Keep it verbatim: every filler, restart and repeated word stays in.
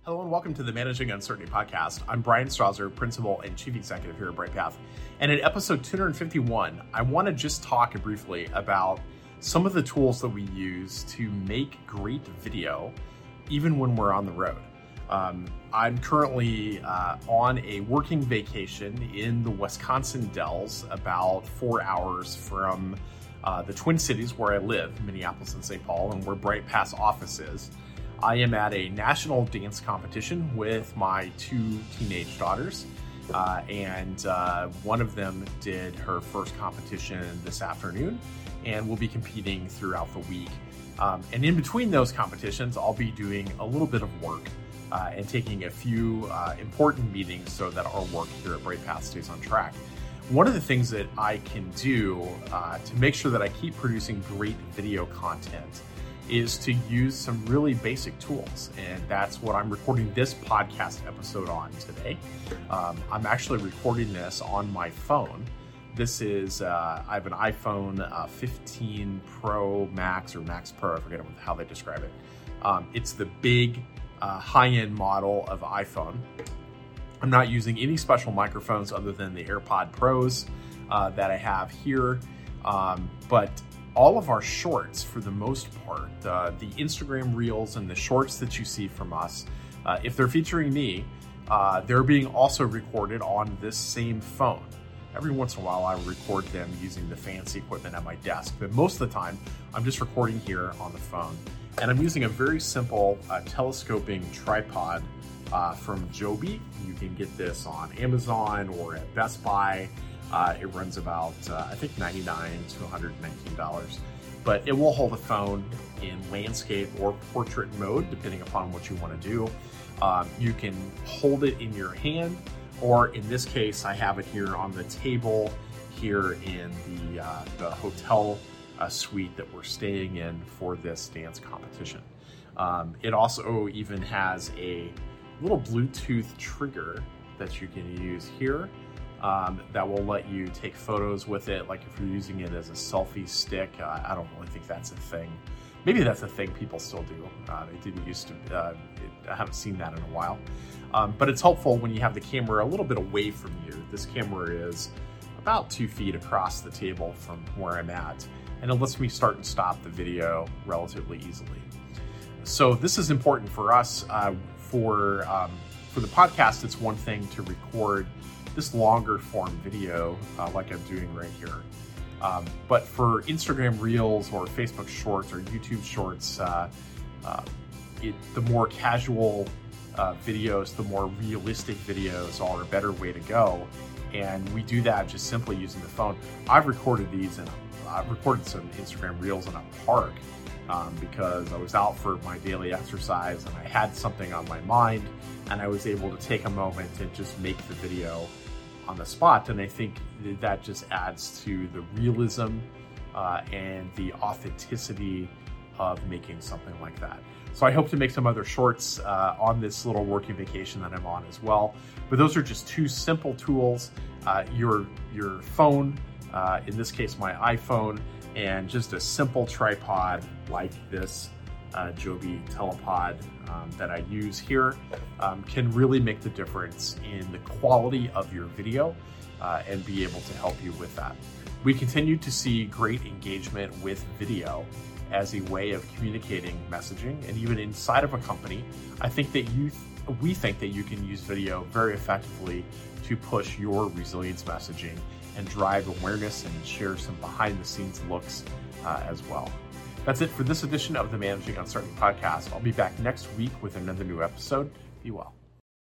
Hello and welcome to the Managing Uncertainty podcast. I'm Brian Strawser, Principal and Chief Executive here at BrightPath. And in episode two hundred fifty-one, I want to just talk briefly about some of the tools that we use to make great video, even when we're on the road. Um, I'm currently uh, on a working vacation in the Wisconsin Dells, about four hours from uh, the Twin Cities where I live, Minneapolis and Saint Paul, and where BrightPath's office is. I am at a national dance competition with my two teenage daughters, uh, and uh, one of them did her first competition this afternoon and will be competing throughout the week. Um, and in between those competitions, I'll be doing a little bit of work uh, and taking a few uh, important meetings so that our work here at BrightPath stays on track. One of the things that I can do uh, to make sure that I keep producing great video content is to use some really basic tools. And that's what I'm recording this podcast episode on today. Um, I'm actually recording this on my phone. This is, uh, I have an iPhone uh, fifteen Pro Max or Max Pro, I forget how they describe it. Um, it's the big uh, high-end model of iPhone. I'm not using any special microphones other than the AirPod Pros uh, that I have here. Um, but all of our shorts, for the most part, uh, the Instagram Reels and the shorts that you see from us, uh, if they're featuring me, uh, they're being also recorded on this same phone. Every once in a while, I record them using the fancy equipment at my desk, but most of the time, I'm just recording here on the phone. And I'm using a very simple uh, telescoping tripod uh, from Joby. You can get this on Amazon or at Best Buy. Uh, it runs about, uh, I think, ninety-nine dollars to one hundred nineteen dollars, but it will hold a phone in landscape or portrait mode, depending upon what you want to do. Um, you can hold it in your hand, or in this case, I have it here on the table here in the, uh, the hotel uh, suite that we're staying in for this dance competition. Um, it also even has a little Bluetooth trigger that you can use here. Um, that will let you take photos with it, like if you're using it as a selfie stick. Uh, I don't really think that's a thing. Maybe that's a thing people still do. Uh, they didn't used to, uh, it, I haven't seen that in a while. Um, but it's helpful when you have the camera a little bit away from you. This camera is about two feet across the table from where I'm at, and it lets me start and stop the video relatively easily. So this is important for us. Uh, for, um, for the podcast, it's one thing to record this longer form video uh, like I'm doing right here. Um, but for Instagram Reels or Facebook Shorts or YouTube Shorts, uh, uh, it, the more casual uh, videos, the more realistic videos are a better way to go. And we do that just simply using the phone. I've recorded these and I've recorded some Instagram Reels in a park um, because I was out for my daily exercise and I had something on my mind, and I was able to take a moment and just make the video on the spot. And I think that just adds to the realism uh, and the authenticity of making something like that. So I hope to make some other shorts uh, on this little working vacation that I'm on as well. But those are just two simple tools. Uh, your, your phone, uh, in this case my iPhone, and just a simple tripod like this Uh, Joby Telepod um, that I use here um, can really make the difference in the quality of your video uh, and be able to help you with that. We continue to see great engagement with video as a way of communicating messaging, and even inside of a company, I think that you, th- we think that you can use video very effectively to push your resilience messaging and drive awareness and share some behind the scenes looks uh, as well. That's it for this edition of the Managing Uncertainty podcast. I'll be back next week with another new episode. Be well.